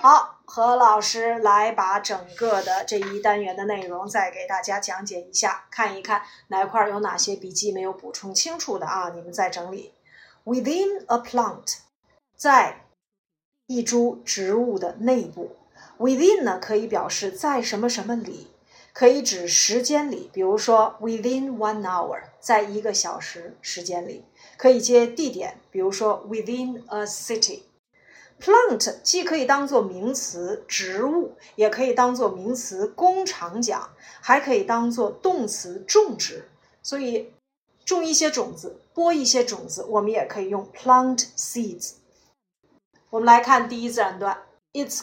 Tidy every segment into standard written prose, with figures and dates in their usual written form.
好，何老师来把整个的这一单元的内容再给大家讲解一下，看一看哪块有哪些笔记没有补充清楚的啊，你们再整理。Within a plant， 在一株植物的内部。Within 呢可以表示在什么什么里，可以指时间里，比如说 within 1 hour， 在1个小时时间里，可以接地点，比如说 within a city。Plant 既可以当作名词植物，也可以当作名词工厂讲，还可以当作动词种植，所以种一些种子，播一些种子，我们也可以用 plant seeds。 我们来看第一自然段。 It's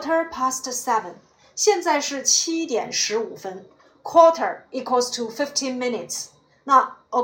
7:15， 现在是7点15分。 Quarter equals to 15 minutes， 那 a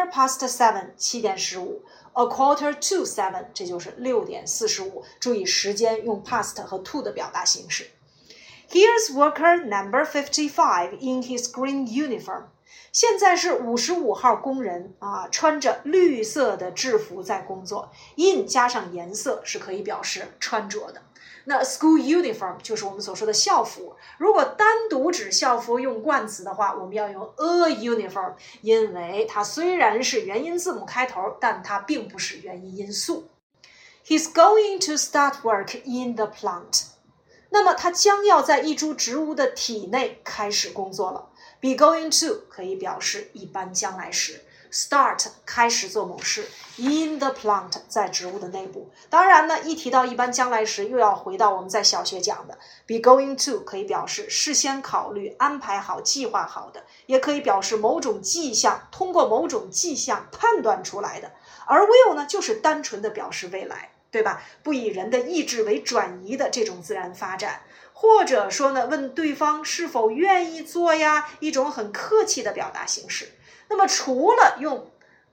7:15 7点15， a 7:45 这就是6点45。注意时间用 past 和 to 的表达形式。 Here's worker number 55 in his green uniform， 现在是55号工人啊，穿着绿色的制服在工作。 in 加上颜色是可以表示穿着的。那 school uniform 就是我们所说的校服，如果单独指校服用冠词的话，我们要用 a uniform， 因为它虽然是元音字母开头，但它并不是元音因素。 He's going to start work in the plant， 那么他将要在一株植物的体内开始工作了。 be going to 可以表示一般将来时， start 开始做某事， in the plant 在植物的内部。当然呢，一提到一般将来时，又要回到我们在小学讲的 be going to 可以表示事先考虑安排好计划好的，也可以表示某种迹象，通过某种迹象判断出来的。而 will 呢就是单纯的表示未来，对吧？不以人的意志为转移的这种自然发展。或者说呢，问对方是否愿意做呀，一种很客气的表达形式。那么除了用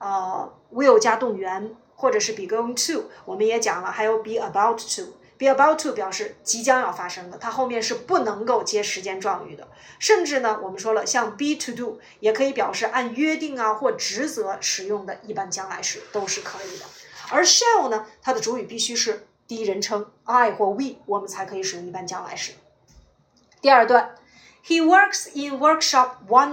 will 加动员或者是 be going to， 我们也讲了还有 be about to。 be about to 表示即将要发生的，它后面是不能够接时间状语的。甚至呢，我们说了像 be to do 也可以表示按约定啊或职责使用的一般将来时都是可以的。而 shall 呢，它的主语必须是第一人称 I 或 we， 我们才可以使用一般将来时。第二段 He works in workshop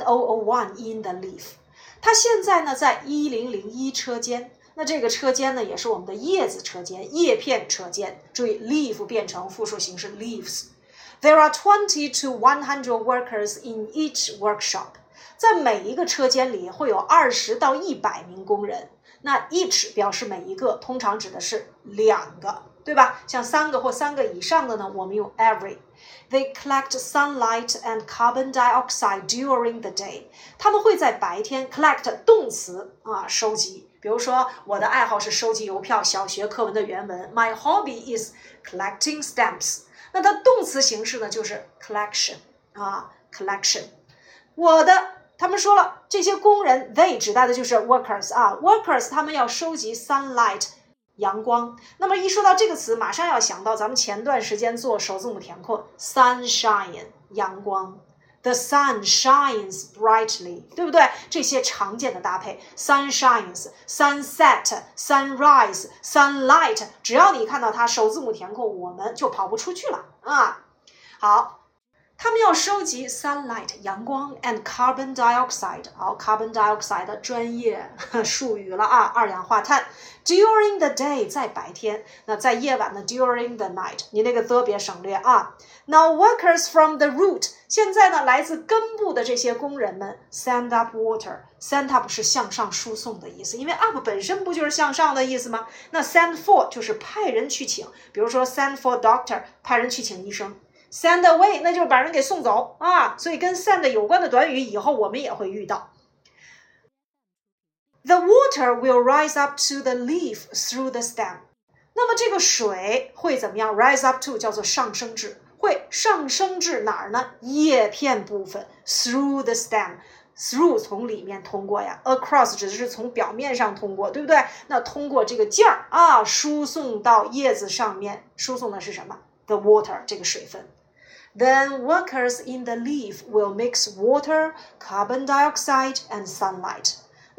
1001 in the leaf， 他现在呢在1001车间。那这个车间呢也是我们的叶子车间，叶片车间。注意 leaf 变成复数形式 leaves。 There are 20 to 100 workers in each workshop， 在每一个车间里会有20到100名工人。那 each 表示每一个，通常指的是2个，对吧？像3个或3个以上的呢，我们用 every。 They collect sunlight and carbon dioxide during the day， 他们会在白天 collect 动词啊，收集。比如说我的爱好是收集邮票，小学课文的原文 My hobby is collecting stamps， 那它动词形式呢就是 collection 啊 collection。 他们说了，这些工人 they 指代的就是 workers 啊 workers 他们要收集 sunlight 阳光。那么一说到这个词，马上要想到咱们前段时间做首字母填空 sunshine 阳光， the sun shines brightly， 对不对？这些常见的搭配 sun shines sunset sunrise sunlight， 只要你看到它首字母填空，我们就跑不出去了啊。好，他们要收集 sunlight 阳光 and carbon dioxide， 好 carbon dioxide 专业术语了啊，二氧化碳。 during the day 在白天，那在夜晚呢 during the night， 你那个 the 别省略啊。Now workers from the root， 现在呢来自根部的这些工人们 send up water， send up 是向上输送的意思，因为 up 本身不就是向上的意思吗？那 send for 就是派人去请，比如说 send for doctor 派人去请医生， send away 那就是把人给送走啊，所以跟 send 有关的短语以后我们也会遇到。The water will rise up to the leaf through the stem， 那么这个水会怎么样 rise up to 叫做上升至，会上升至哪儿呢？叶片部分 through the stem， through 从里面通过呀， across 指的是从表面上通过，对不对？那通过这个劲儿啊，输送到叶子上面，输送的是什么？ The water 这个水分。Then workers in the leaf will mix water, carbon dioxide and sunlight。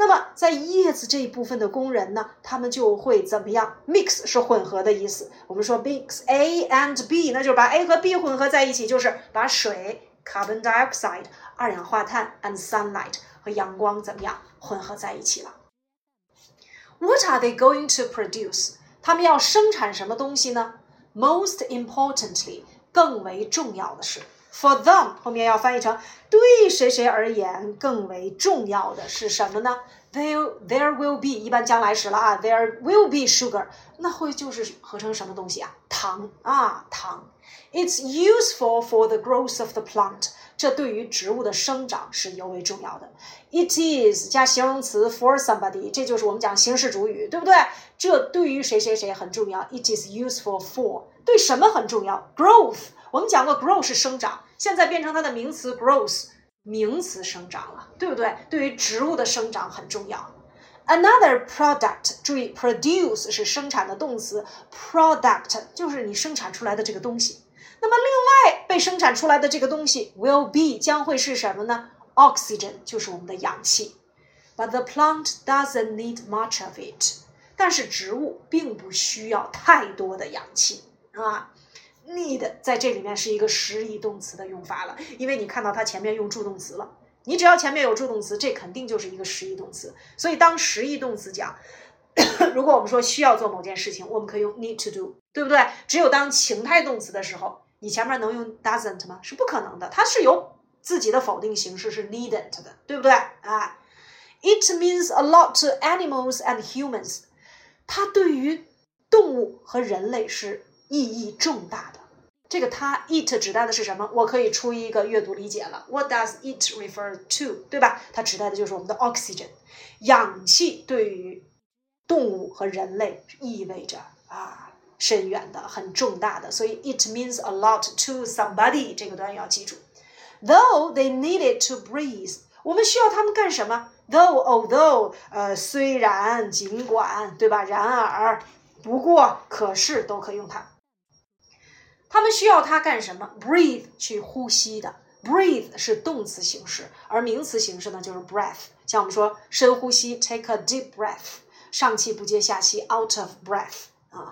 那么在叶子这一部分的工人呢，他们就会怎么样 ？mix 是混合的意思。我们说 mix A and B， 那就是把 A 和 B 混合在一起，就是把水 carbon dioxide 二氧化碳 and sunlight 和阳光怎么样混合在一起了。What are they going to produce？ 他们要生产什么东西呢？ Most importantly， 更为重要的是。For them 后面要翻译成对谁谁而言更为重要的是什么呢？ There will be 一般将来时了啊 There will be sugar 那会就是合成什么东西啊？糖啊糖 It's useful for the growth of the plant 这对于植物的生长是尤为重要的。It is 加形容词 for somebody 这就是我们讲形式主语对不对？这对于谁谁谁很重要 It is useful for 对什么很重要 Growth我们讲过 grow 是生长现在变成它的名词 growth 名词生长了对不对？对于植物的生长很重要。Another product 注意 produce 是生产的动词 product 就是你生产出来的这个东西。那么另外被生产出来的这个东西 will be 将会是什么呢？ Oxygen 就是我们的氧气。But the plant doesn't need much of it 但是植物并不需要太多的氧气啊。need 在这里面是一个实义动词的用法了，因为你看到它前面用助动词了，你只要前面有助动词，这肯定就是一个实义动词。所以当实义动词讲如果我们说需要做某件事情，我们可以用 need to do 对不对？只有当情态动词的时候，你前面能用 doesn't 吗？是不可能的，它是有自己的否定形式是 needn't 的对不对啊 It means a lot to animals and humans 它对于动物和人类是意义重大的。这个它 it 指代的是什么？我可以出一个阅读理解了。What does it refer to？ 对吧？它指代的就是我们的 oxygen。氧气对于动物和人类意味着深远的、很重大的，所以 it means a lot to somebody 这个短语要记住。Though they need it to breathe， 我们需要他们干什么 ？Though， 虽然、尽管，对吧？然而。不过可是都可以用它。他们需要它干什么 Breathe 去呼吸的 Breathe 是动词形式而名词形式呢就是 breath 像我们说深呼吸 Take a deep breath 上气不接下气 Out of breath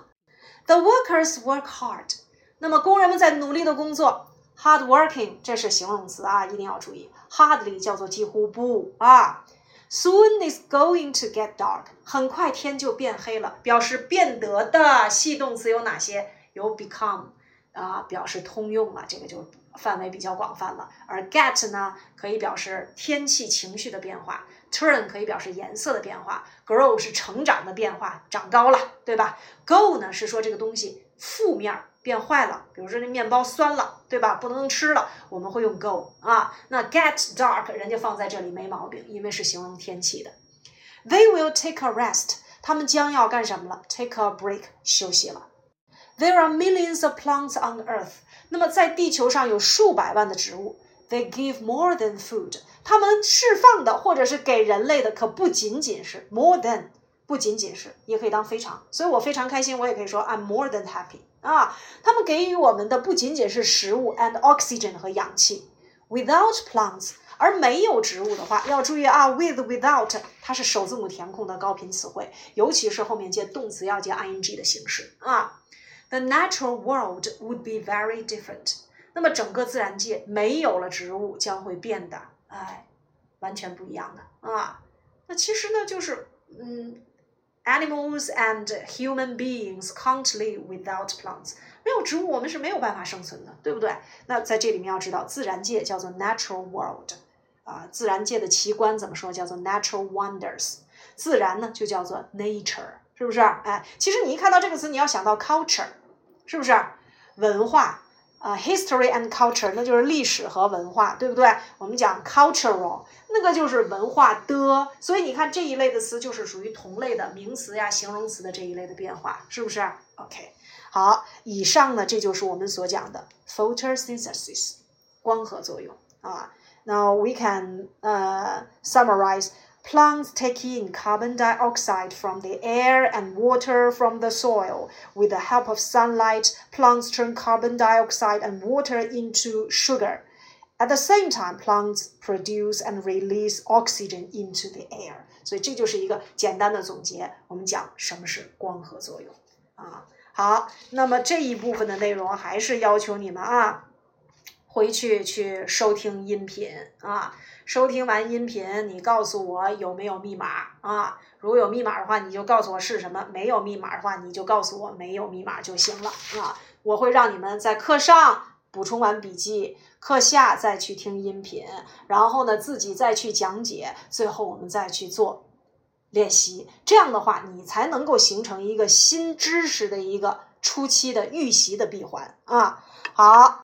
The workers work hard 那么工人们在努力的工作 Hard working 这是形容词一定要注意 Hardly 叫做几乎不Soon is going to get dark 很快天就变黑了表示变得的系动词有哪些有 become 表示通用了这个就范围比较广泛了而 get 呢可以表示天气情绪的变化 turn 可以表示颜色的变化 grow 是成长的变化长高了对吧 go 呢是说这个东西负面变坏了比如说这面包酸了对吧不能吃了我们会用 go 那 get dark 人家放在这里没毛病因为是形容天气的 They will take a rest 他们将要干什么了 take a break 休息了There are millions of plants on earth 那么在地球上有数百万的植物 They give more than food 他们释放的或者是给人类的可不仅仅是 more than 不仅仅是也可以当非常所以我非常开心我也可以说 I'm more than happy他们给予我们的不仅仅是食物 and oxygen 和氧气 Without plants 而没有植物的话要注意with without 它是首字母填空的高频词汇尤其是后面接动词要接 ing 的形式The natural world would be very different 那么整个自然界没有了植物将会变得完全不一样的那其实呢就是Animals and human beings can't live without plants 没有植物我们是没有办法生存的对不对那在这里面要知道自然界叫做 natural world自然界的奇观怎么说叫做 natural wonders 自然呢就叫做 nature 是不是其实你一看到这个词你要想到 culture 是不是文化history and culture 那就是历史和文化对不对我们讲 cultural 那个就是文化的所以你看这一类的词就是属于同类的名词呀形容词的这一类的变化是不是 OK 好以上呢这就是我们所讲的 photosynthesis 光合作用Now we can summarize Plants take in carbon dioxide from the air and water from the soil. With the help of sunlight, plants turn carbon dioxide and water into sugar. At the same time, plants produce and release oxygen into the air. 所以这就是一个简单的总结，我们讲什么是光合作用啊。好，那么这一部分的内容还是要求你们啊，回去收听音频啊，收听完音频，你告诉我有没有密码啊？如果有密码的话，你就告诉我是什么；没有密码的话，你就告诉我没有密码就行了啊。我会让你们在课上补充完笔记，课下再去听音频，然后呢自己再去讲解，最后我们再去做练习。这样的话，你才能够形成一个新知识的一个初期的预习的闭环啊。好。